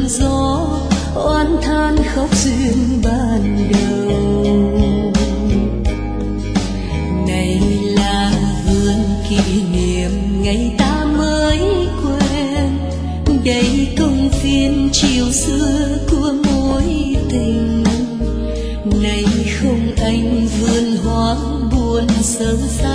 gió oán than khóc duyên ban đầu. Này là vườn kỷ niệm ngày ta mới quen, đây công viên chiều xưa của mối tình. Này không anh vườn hoa buồn sơ xa